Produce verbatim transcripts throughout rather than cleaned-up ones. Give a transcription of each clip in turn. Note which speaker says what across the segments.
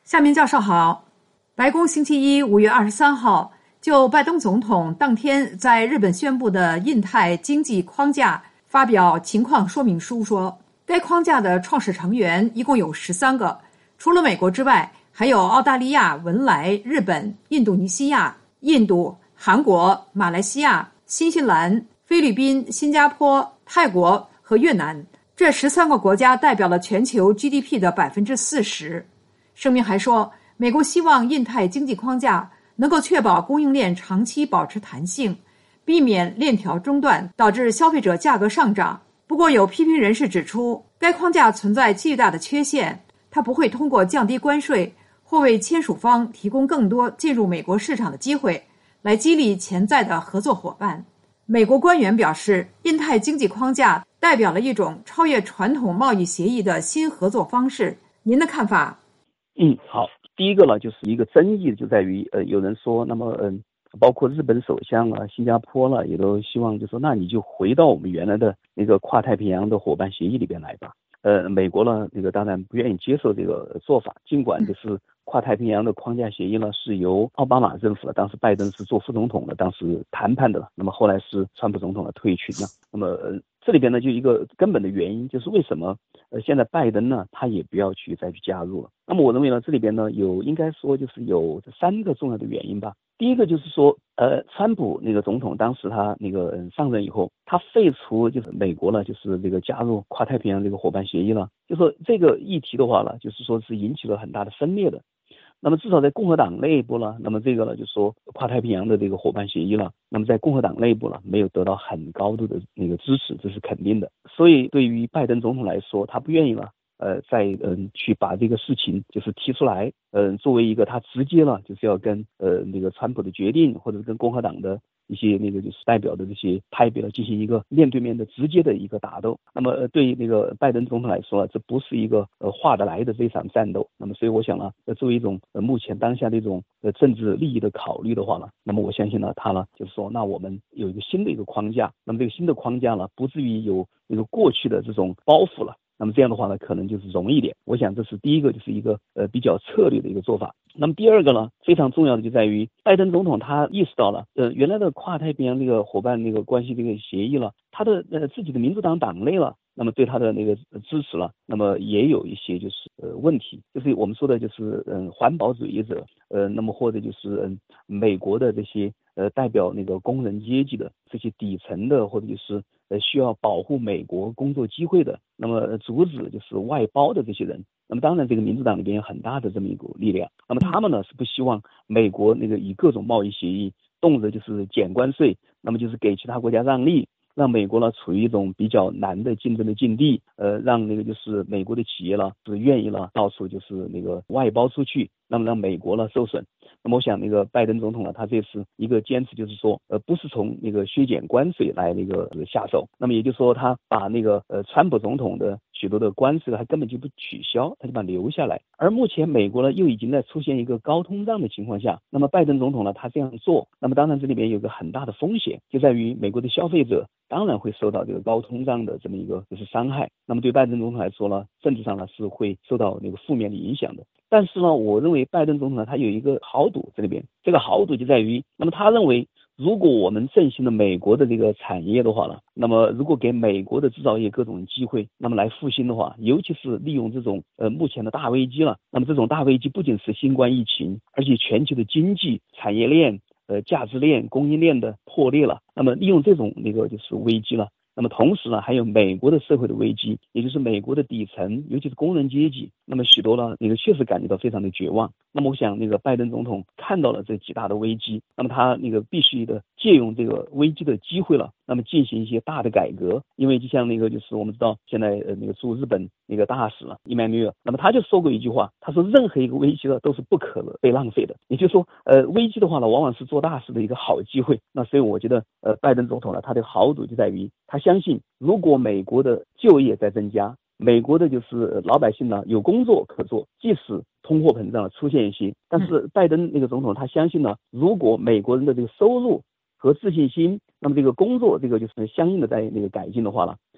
Speaker 1: 夏明教授好。白宫星期一五月二十三号就拜登总统当天在日本宣布的印太经济框架发表情况说明书说，该框架的创始成员一共有十三个，除了美国之外，还有澳大利亚、文莱、日本、印度尼西亚、印度、韩国、马来西亚、新西兰、菲律宾、新加坡、泰国和越南。这十三个国家代表了全球 G D P 的 百分之四十。声明还说，美国希望印太经济框架能够确保供应链长期保持弹性，避免链条中断导致消费者价格上涨。不过有批评人士指出，该框架存在巨大的缺陷，它不会通过降低关税或为签署方提供更多进入美国市场的机会来激励潜在的合作伙伴。美国官员表示，印太经济框架代表了一种超越传统贸易协议的新合作方式。您的看法？
Speaker 2: 嗯，好。第一个呢，就是一个争议就在于，呃，有人说，那么，嗯、呃，包括日本首相啊、新加坡了，也都希望就说，那你就回到我们原来的那个跨太平洋的伙伴协议里边来吧。呃，美国呢，那个当然不愿意接受这个做法，尽管就是跨太平洋的框架协议呢是由奥巴马政府的，当时拜登是做副总统的，当时谈判的，那么后来是川普总统的退群了。那么、呃、这里边呢就一个根本的原因，就是为什么呃现在拜登呢他也不要去再去加入了。那么我认为呢这里边呢有应该说就是有三个重要的原因吧。第一个就是说，呃，川普那个总统当时他那个上任以后，他废除就是美国呢，就是这个加入跨太平洋这个伙伴协议了，就说这个议题的话呢，就是说是引起了很大的分裂的。那么至少在共和党内部呢，那么这个呢，就是说跨太平洋的这个伙伴协议了，那么在共和党内部呢，没有得到很高度的那个支持，这是肯定的。所以对于拜登总统来说，他不愿意了。呃，再嗯去把这个事情就是提出来，嗯、呃，作为一个他直接了就是要跟呃那个川普的决定，或者跟共和党的一些那个就是代表的这些派别了进行一个面对面的直接的一个打斗。那么、呃、对于那个拜登总统来说，这不是一个呃划得来的这场战斗。那么所以我想呢，呃作为一种呃目前当下的一种呃政治利益的考虑的话呢，那么我相信呢，他呢就是说，那我们有一个新的一个框架，那么这个新的框架呢，不至于有那个过去的这种包袱了。那么这样的话呢，可能就是容易一点。我想这是第一个，就是一个呃比较策略的一个做法。那么第二个呢，非常重要的就在于拜登总统他意识到了，呃原来的跨太平洋这个伙伴那个关系这个协议了，他的呃自己的民主党党内了，那么对他的那个支持了，那么也有一些就是呃问题，就是我们说的就是嗯、呃、环保主义者，呃那么或者就是嗯、呃、美国的这些呃代表那个工人阶级的这些底层的，或者就是呃需要保护美国工作机会的，那么阻止就是外包的这些人。那么当然这个民主党里边有很大的这么一股力量，那么他们呢是不希望美国那个以各种贸易协议动辄就是减关税，那么就是给其他国家让利，让美国呢处于一种比较难的竞争的境地，呃，让那个就是美国的企业呢是愿意呢到处就是那个外包出去，那么让美国呢受损。那么我想那个拜登总统呢，他这次一个坚持就是说，呃，不是从那个削减关税来那个下手，那么也就是说他把那个呃川普总统的许多的关税他根本就不取消，他就把它留下来。而目前美国呢又已经在出现一个高通胀的情况下，那么拜登总统呢他这样做，那么当然这里边有个很大的风险，就在于美国的消费者当然会受到这个高通胀的这么一个就是伤害。那么对拜登总统来说呢，政治上呢是会受到那个负面的影响的。但是呢，我认为拜登总统呢，他有一个豪赌这里边，这个豪赌就在于，那么他认为，如果我们振兴了美国的这个产业的话呢，那么如果给美国的制造业各种机会，那么来复兴的话，尤其是利用这种呃目前的大危机了，那么这种大危机不仅是新冠疫情，而且全球的经济产业链、呃价值链、供应链的破裂了，那么利用这种那个就是危机了。那么同时呢，还有美国的社会的危机，也就是美国的底层，尤其是工人阶级，那么许多呢，那个确实感觉到非常的绝望。那么我想，那个拜登总统看到了这几大的危机，那么他那个必须的借用这个危机的机会了，那么进行一些大的改革。因为就像那个就是我们知道，现在呃那个驻日本那个大使了伊曼纽尔，那么他就说过一句话，他说任何一个危机呢都是不可被浪费的。也就是说，呃危机的话呢，往往是做大事的一个好机会。那所以我觉得，呃拜登总统呢，他的豪赌就在于他相信，如果美国的就业在增加，美国的就是老百姓呢有工作可做，即使通货膨胀出现一些，但是拜登那个总统他相信呢，如果美国人的这个收入和自信心，那么这个工作这个就是相应的在那个改进的话呢，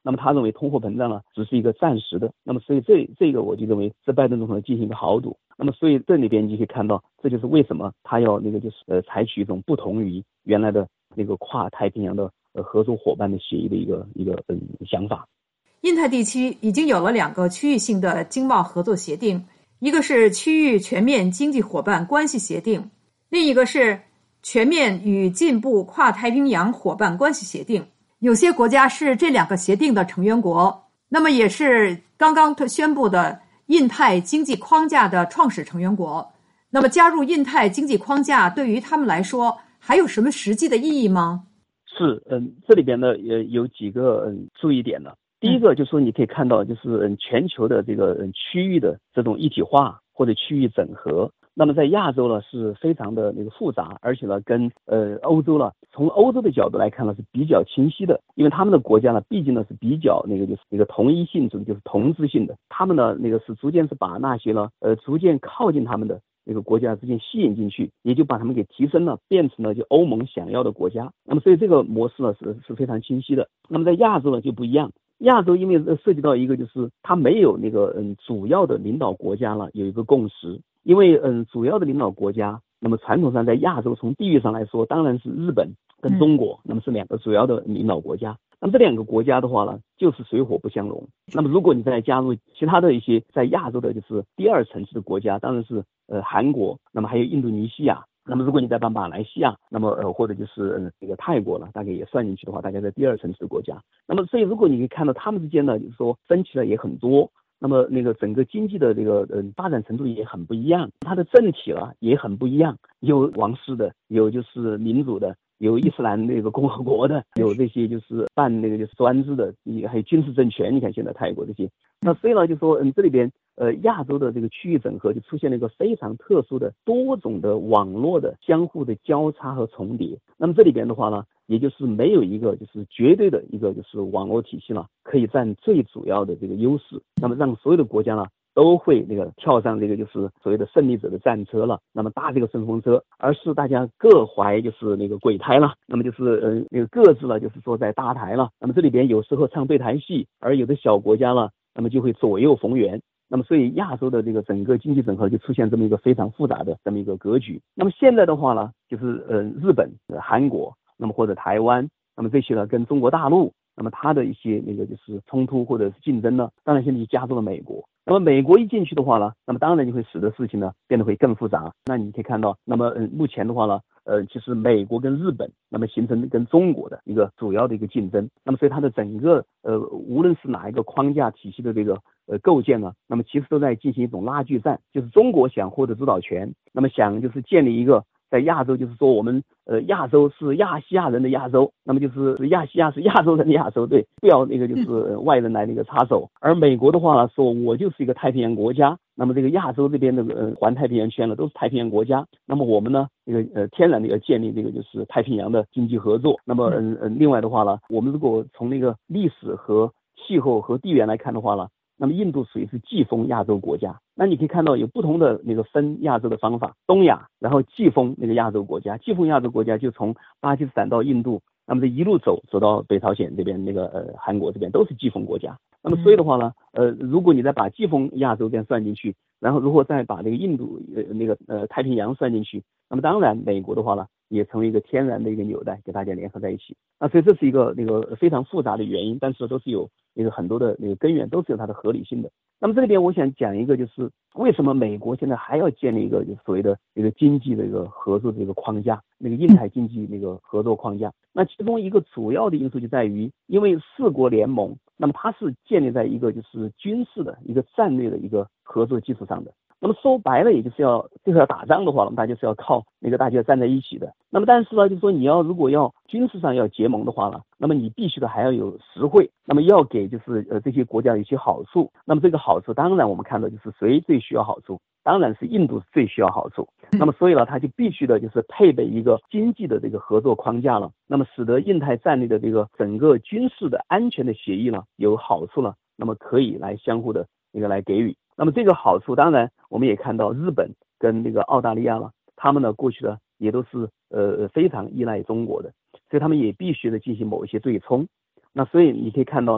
Speaker 2: 那么他认为通货膨胀呢只是一个暂时的，那么所以这这个我就认为是拜登总统进行一个豪赌。那么所以这里边你就可以看到，这就是为什么他要那个就是呃采取一种不同于原来的那个跨太平洋的呃合作伙伴的协议的一个一个嗯想法。
Speaker 1: 印太地区已经有了两个区域性的经贸合作协定，一个是区域全面经济伙伴关系协定，另一个是全面与进步跨太平洋伙伴关系协定。有些国家是这两个协定的成员国，那么也是刚刚宣布的印太经济框架的创始成员国。那么加入印太经济框架对于他们来说还有什么实际的意义吗？
Speaker 2: 是，嗯，这里边呢也有几个嗯注意点呢。第一个就是说，你可以看到，就是嗯全球的这个嗯区域的这种一体化或者区域整合。那么在亚洲呢是非常的那个复杂，而且呢跟呃欧洲呢，从欧洲的角度来看呢是比较清晰的，因为他们的国家呢毕竟呢是比较那个就是那个同一性质，就是同质性的，他们呢那个是逐渐是把那些呢呃逐渐靠近他们的那个国家之间吸引进去，也就把他们给提升了，变成了就欧盟想要的国家。那么所以这个模式呢是是非常清晰的。那么在亚洲呢就不一样。亚洲因为涉及到一个就是它没有那个嗯主要的领导国家了有一个共识，因为嗯主要的领导国家，那么传统上在亚洲从地域上来说当然是日本跟中国，那么是两个主要的领导国家。那么这两个国家的话呢就是水火不相容。那么如果你再加入其他的一些在亚洲的就是第二层次的国家，当然是呃韩国，那么还有印度尼西亚，那么如果你再把马来西亚，那么呃或者就是呃这个泰国了，大概也算进去的话，大概在第二层次的国家。那么所以如果你可以看到他们之间呢，就是说分歧呢也很多，那么那个整个经济的这个呃发展程度也很不一样，它的政体了也很不一样，有王室的，有就是民主的，有伊斯兰那个共和国的，有这些就是办那个就是专制的，还有军事政权。你看现在泰国这些，那所以呢就说嗯这里边呃亚洲的这个区域整合就出现了一个非常特殊的多种的网络的相互的交叉和重叠。那么这里边的话呢，也就是没有一个就是绝对的一个就是网络体系了可以占最主要的这个优势，那么让所有的国家呢都会那个跳上这个就是所谓的胜利者的战车了，那么搭这个顺风车，而是大家各怀就是那个鬼胎了，那么就是呃那个各自了就是说在搭台了，那么这里边有时候唱对台戏，而有的小国家了，那么就会左右逢源。那么所以亚洲的这个整个经济整合就出现这么一个非常复杂的这么一个格局。那么现在的话呢，就是呃日本、韩国，那么或者台湾，那么这些呢跟中国大陆，那么它的一些那个就是冲突或者是竞争呢，当然现在就加入了美国。那么美国一进去的话呢，那么当然就会使得事情呢变得会更复杂。那你可以看到，那么嗯目前的话呢，呃其实美国跟日本那么形成跟中国的一个主要的一个竞争。那么所以它的整个呃无论是哪一个框架体系的这个呃构建呢，那么其实都在进行一种拉锯战，就是中国想获得主导权，那么想就是建立一个在亚洲，就是说我们呃亚洲是亚细亚人的亚洲，那么就是亚细亚是亚洲人的亚洲，对，不要那个就是外人来那个插手。而美国的话呢，说我就是一个太平洋国家，那么这个亚洲这边的呃环太平洋圈了都是太平洋国家，那么我们呢这个呃天然的要建立这个就是太平洋的经济合作。那么嗯嗯另外的话呢，我们如果从那个历史和气候和地缘来看的话呢，那么印度属于是季风亚洲国家，那你可以看到有不同的那个分亚洲的方法，东亚，然后季风那个亚洲国家，季风亚洲国家就从巴基斯坦到印度，那么这一路走走到北朝鲜这边，那个呃韩国这边都是季风国家。那么所以的话呢，呃，如果你再把季风亚洲这边算进去，然后如果再把那个印度呃那个呃太平洋算进去，那么当然美国的话呢，也成为一个天然的一个纽带，给大家联合在一起。那所以这是一个那个非常复杂的原因，但是都是有那个很多的那个根源，都是有它的合理性的。那么这里边我想讲一个，就是为什么美国现在还要建立一个就是所谓的一个经济的一个合作的一个框架，那个印太经济那个合作框架。那其中一个主要的因素就在于，因为四国联盟，那么它是建立在一个就是军事的一个战略的一个合作基础上的。那么说白了，也就是要就是要打仗的话，那么大家是要靠那个大家站在一起的。那么但是呢，就是说你要如果要军事上要结盟的话呢，那么你必须的还要有实惠，那么要给就是呃这些国家一些好处。那么这个好处当然我们看到就是谁最需要好处，当然是印度最需要好处。那么所以呢，它就必须的就是配备一个经济的这个合作框架了，那么使得印太战略的这个整个军事的安全的协议呢有好处了，那么可以来相互的那个来给予。那么这个好处当然我们也看到日本跟那个澳大利亚了，他们呢过去呢也都是呃非常依赖中国的，所以他们也必须的进行某一些对冲。那所以你可以看到呢，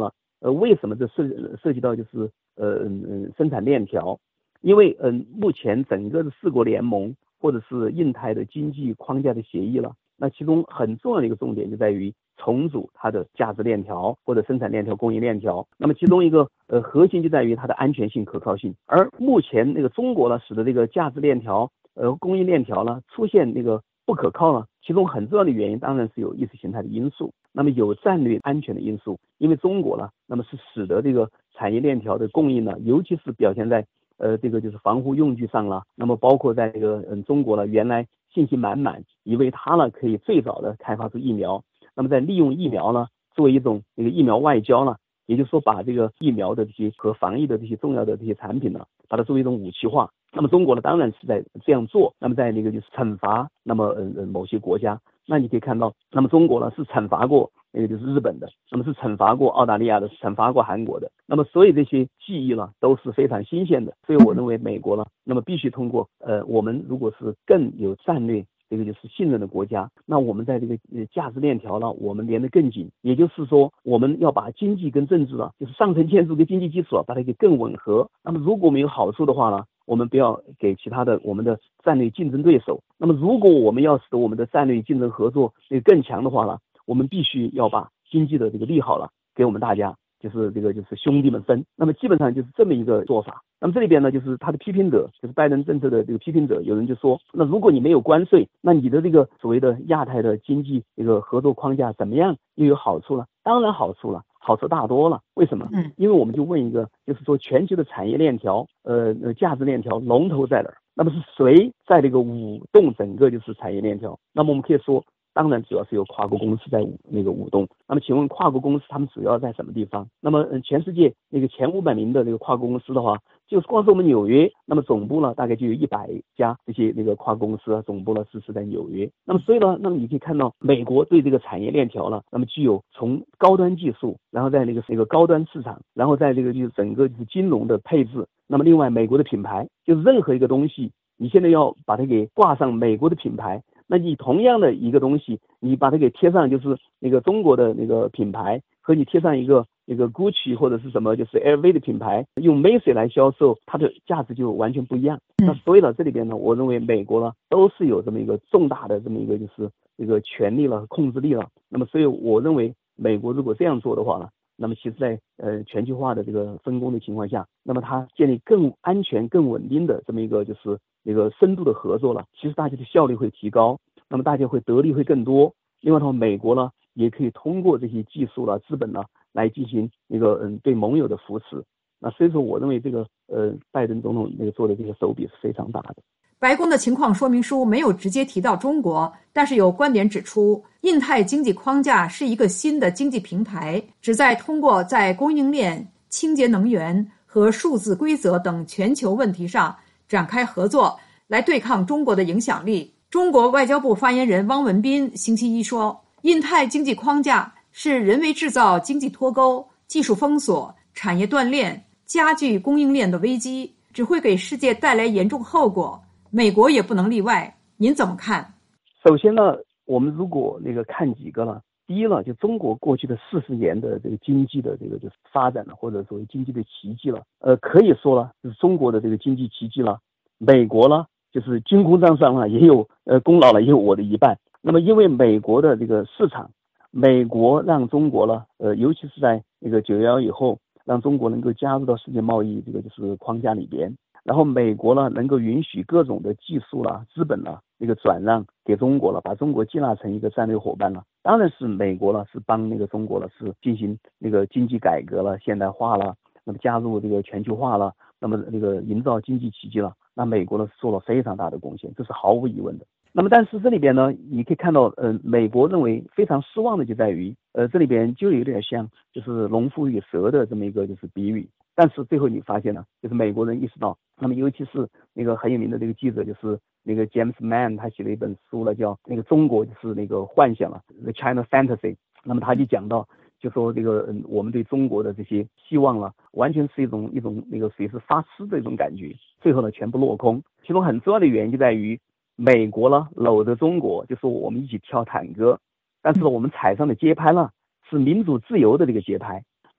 Speaker 2: 呃，为什么这涉涉及到就是呃嗯嗯生产链条？因为嗯、呃，目前整个的四国联盟或者是印太的经济框架的协议了，那其中很重要的一个重点就在于重组它的价值链条或者生产链条、供应链条。那么其中一个呃核心就在于它的安全性、可靠性。而目前那个中国呢，使得这个价值链条、呃供应链条呢出现那个不可靠了，其中很重要的原因当然是有意识形态的因素，那么有战略安全的因素。因为中国呢，那么是使得这个产业链条的供应呢，尤其是表现在呃，这个就是防护用具上了，那么包括在这个嗯中国呢，原来信心满满，以为它呢可以最早的开发出疫苗，那么在利用疫苗呢作为一种这个疫苗外交呢，也就是说把这个疫苗的这些和防疫的这些重要的这些产品呢，把它作为一种武器化。那么中国呢，当然是在这样做，那么在那个就是惩罚，那么嗯嗯某些国家，那你可以看到，那么中国呢是惩罚过那个就是日本的，那么是惩罚过澳大利亚的，是惩罚过韩国的，那么所以这些记忆呢都是非常新鲜的，所以我认为美国呢，那么必须通过呃我们如果是更有战略这个就是信任的国家，那我们在这个呃价值链条呢，我们连得更紧，也就是说我们要把经济跟政治啊，就是上层建筑跟经济基础啊，把它给更吻合。那么如果我们有好处的话呢，我们不要给其他的我们的战略竞争对手。那么如果我们要使得我们的战略竞争合作这个更强的话呢，我们必须要把经济的这个利好了给我们大家，就是这个就是兄弟们分。那么基本上就是这么一个做法。那么这里边呢，就是他的批评者，就是拜登政策的这个批评者，有人就说，那如果你没有关税，那你的这个所谓的亚太的经济这个合作框架怎么样又有好处了？当然好处了，好处大多了。为什么？嗯，因为我们就问一个，就是说全球的产业链条，呃呃价值链条龙头在哪儿？那么是谁在这个舞动整个就是产业链条？那么我们可以说，当然主要是由跨国公司在那个舞动。那么请问跨国公司他们主要在什么地方？那么全世界那个前五百名的这个跨国公司的话，就是光是我们纽约，那么总部呢大概就有一百家这些那个跨国公司啊，总部呢是是在纽约。那么所以呢，那么你可以看到美国对这个产业链条呢，那么具有从高端技术，然后在那个那个高端市场，然后在这个就是整个就是金融的配置。那么另外美国的品牌，就是任何一个东西，你现在要把它给挂上美国的品牌。那你同样的一个东西，你把它给贴上就是那个中国的那个品牌，和你贴上一个那个 Gucci 或者是什么就是 L V 的品牌，用 Macy 来销售，它的价值就完全不一样。那所以呢，这里边呢，我认为美国呢都是有这么一个重大的这么一个就是这个权力了、控制力了。那么所以我认为美国如果这样做的话呢，那么其实在呃全球化的这个分工的情况下，那么它建立更安全、更稳定的这么一个就是一个深度的合作了，其实大家的效率会提高，那么大家会得利会更多。另外的话，美国呢也可以通过这些技术了、资本呢来进行一个嗯对盟友的扶持。那所以说，我认为这个呃拜登总统那个做的这个手笔是非常大的。
Speaker 1: 白宫的情况说明书没有直接提到中国，但是有观点指出，印太经济框架是一个新的经济平台，旨在通过在供应链、清洁能源和数字规则等全球问题上展开合作，来对抗中国的影响力。中国外交部发言人汪文斌星期一说，印太经济框架是人为制造经济脱钩、技术封锁、产业断裂，加剧供应链的危机，只会给世界带来严重后果。美国也不能例外，您怎么看？
Speaker 2: 首先呢，我们如果那个看几个了，第一了，就中国过去的四十年的这个经济的这个就是发展了，或者所谓经济的奇迹了，呃，可以说了，就是中国的这个经济奇迹了。美国呢，就是军功章上了也有呃功劳了，也有我的一半。那么因为美国的这个市场，美国让中国了，呃，尤其是在那个九幺幺以后，让中国能够加入到世界贸易这个就是框架里边。然后美国呢，能够允许各种的技术啦、资本啦那个转让给中国了，把中国接纳成一个战略伙伴了。当然是美国了，是帮那个中国了，是进行那个经济改革了、现代化了，那么加入这个全球化了，那么那个营造经济奇迹了。那美国呢是做了非常大的贡献，这是毫无疑问的。那么但是这里边呢，你可以看到，呃，美国认为非常失望的就在于，呃，这里边就有点像就是农夫与蛇的这么一个就是比喻。但是最后你发现呢，就是美国人意识到，那么尤其是那个很有名的这个记者，就是那个 James Mann， 他写了一本书了，叫那个中国就是那个幻想了 The China Fantasy。那么他就讲到，就说这个嗯，我们对中国的这些希望了，完全是一种一种那个随时发痴的一种感觉，最后呢全部落空。其中很重要的原因就在于，美国呢搂着中国，就说我们一起跳坦歌，但是我们踩上的节拍呢是民主自由的这个节拍。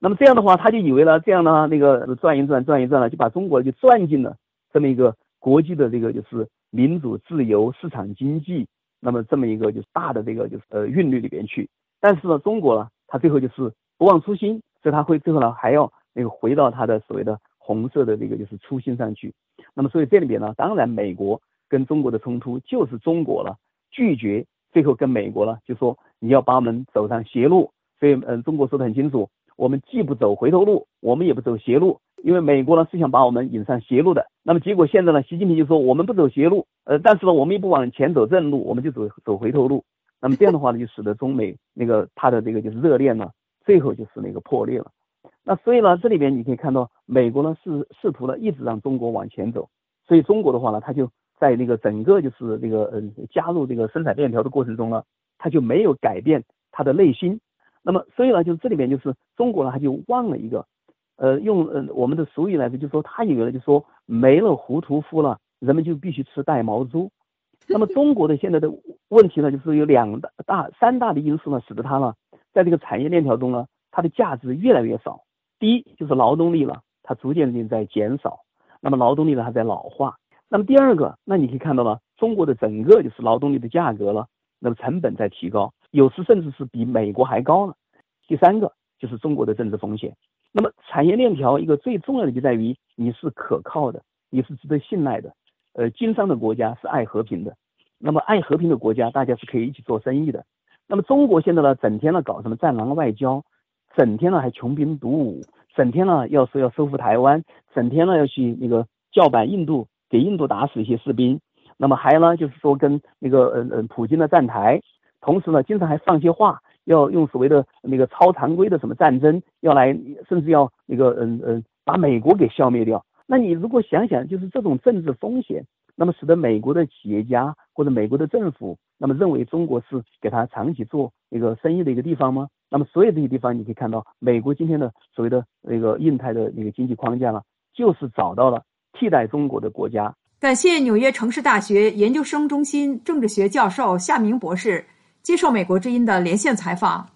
Speaker 2: 那么这样的话，他就以为了这样呢，那个转一转转一转了，就把中国就转进了这么一个国际的这个就是民主自由市场经济，那么这么一个就是大的这个就是呃韵律里边去。但是呢，中国呢，他最后就是不忘初心，所以他会最后呢还要那个回到他的所谓的红色的这个就是初心上去。那么所以这里边呢，当然美国跟中国的冲突就是中国了拒绝，最后跟美国了就说你要把我们走上邪路。所以嗯，中国说得很清楚，我们既不走回头路，我们也不走邪路，因为美国呢是想把我们引上邪路的。那么结果现在呢，习近平就说我们不走邪路，呃，但是呢我们也不往前走正路，我们就走走回头路。那么这样的话呢，就使得中美那个他的这个就是热恋呢，最后就是那个破裂了。那所以呢，这里边你可以看到，美国呢是试图呢一直让中国往前走，所以中国的话呢，它就在那个整个就是这个嗯加入这个生产链条的过程中呢，它就没有改变它的内心。那么所以呢，就是这里边就是中国呢，它就忘了一个，呃，用呃我们的俗语来说，就是说他以为就是说没了糊涂夫了，人们就必须吃带毛猪。那么中国的现在的问题呢，就是有两大大三大的因素呢，使得它呢在这个产业链条中呢，它的价值越来越少。第一就是劳动力了，它逐渐的在减少，那么劳动力呢，它在老化。那么第二个，那你可以看到了，中国的整个就是劳动力的价格了，那么成本在提高，有时甚至是比美国还高了。第三个就是中国的政治风险。那么产业链条一个最重要的就在于你是可靠的，你是值得信赖的。呃，经商的国家是爱和平的，那么爱和平的国家，大家是可以一起做生意的。那么中国现在呢，整天呢搞什么战狼外交，整天呢还穷兵黩武，整天呢要说要收复台湾，整天呢要去那个叫板印度，给印度打死一些士兵，那么还呢就是说跟那个嗯嗯普京的站台，同时呢经常还放些话，要用所谓的那个超常规的什么战争，要来甚至要那个嗯嗯把美国给消灭掉。那你如果想想，就是这种政治风险，那么使得美国的企业家或者美国的政府，那么认为中国是给他长期做一个生意的一个地方吗？那么所有这些地方，你可以看到，美国今天的所谓的那个印太的那个经济框架呢，就是找到了替代中国的国家。
Speaker 1: 感谢纽约城市大学研究生中心政治学教授夏明博士接受美国之音的连线采访。